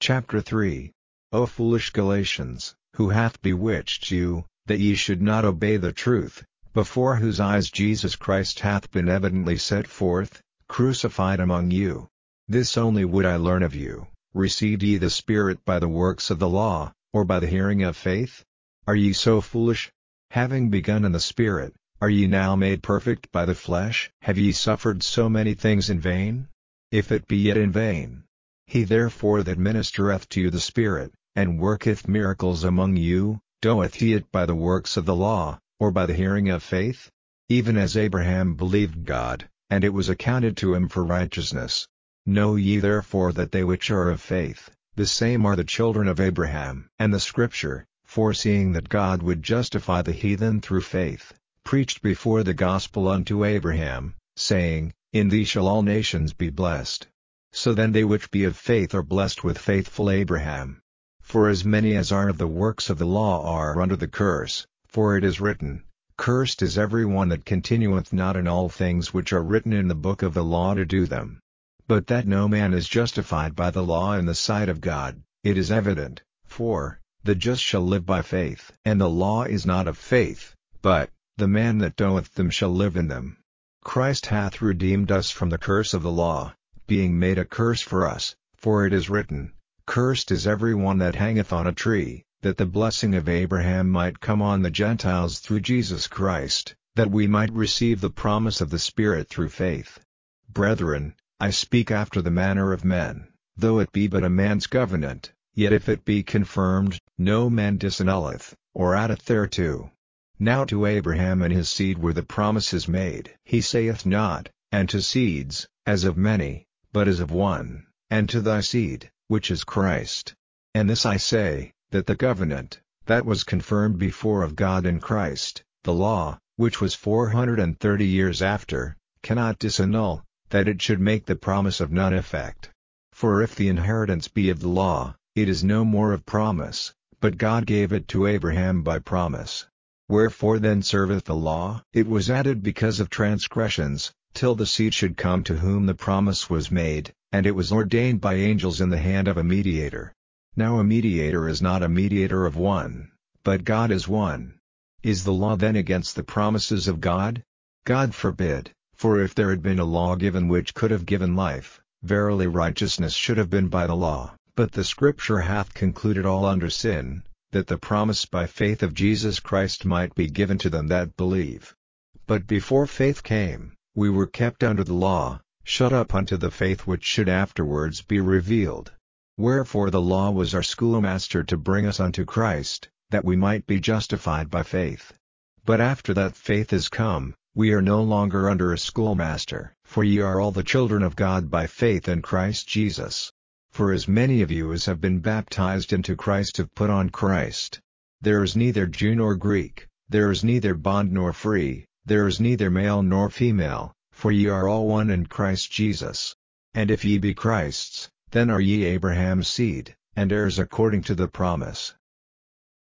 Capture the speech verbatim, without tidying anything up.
Chapter three. O foolish Galatians, who hath bewitched you, that ye should not obey the truth, before whose eyes Jesus Christ hath been evidently set forth, crucified among you? This only would I learn of you: received ye the Spirit by the works of the law, or by the hearing of faith? Are ye so foolish? Having begun in the Spirit, are ye now made perfect by the flesh? Have ye suffered so many things in vain? If it be yet in vain. He therefore that ministereth to you the Spirit, and worketh miracles among you, doeth he it by the works of the law, or by the hearing of faith? Even as Abraham believed God, and it was accounted to him for righteousness. Know ye therefore that they which are of faith, the same are the children of Abraham. And the Scripture, foreseeing that God would justify the heathen through faith, preached before the gospel unto Abraham, saying, In thee shall all nations be blessed. So then they which be of faith are blessed with faithful Abraham. For as many as are of the works of the law are under the curse, for it is written, Cursed is every one that continueth not in all things which are written in the book of the law to do them. But that no man is justified by the law in the sight of God, it is evident, for, the just shall live by faith. And the law is not of faith, but, the man that doeth them shall live in them. Christ hath redeemed us from the curse of the law, being made a curse for us, for it is written, Cursed is every one that hangeth on a tree, that the blessing of Abraham might come on the Gentiles through Jesus Christ, that we might receive the promise of the Spirit through faith. Brethren, I speak after the manner of men, though it be but a man's covenant, yet if it be confirmed, no man disannulleth, or addeth thereto. Now to Abraham and his seed were the promises made. He saith not, and to seeds, as of many, but as of one, and to thy seed, which is Christ. And this I say, that the covenant, that was confirmed before of God in Christ, the law, which was four hundred and thirty years after, cannot disannul, that it should make the promise of none effect. For if the inheritance be of the law, it is no more of promise, but God gave it to Abraham by promise. Wherefore then serveth the law? It was added because of transgressions, till the seed should come to whom the promise was made, and it was ordained by angels in the hand of a mediator. Now a mediator is not a mediator of one, but God is one. Is the law then against the promises of God? God forbid, for if there had been a law given which could have given life, verily righteousness should have been by the law. But the Scripture hath concluded all under sin, that the promise by faith of Jesus Christ might be given to them that believe. But before faith came, we were kept under the law, shut up unto the faith which should afterwards be revealed. Wherefore the law was our schoolmaster to bring us unto Christ, that we might be justified by faith. But after that faith is come, we are no longer under a schoolmaster. For ye are all the children of God by faith in Christ Jesus. For as many of you as have been baptized into Christ have put on Christ. There is neither Jew nor Greek, there is neither bond nor free, there is neither male nor female, for ye are all one in Christ Jesus. And if ye be Christ's, then are ye Abraham's seed, and heirs according to the promise.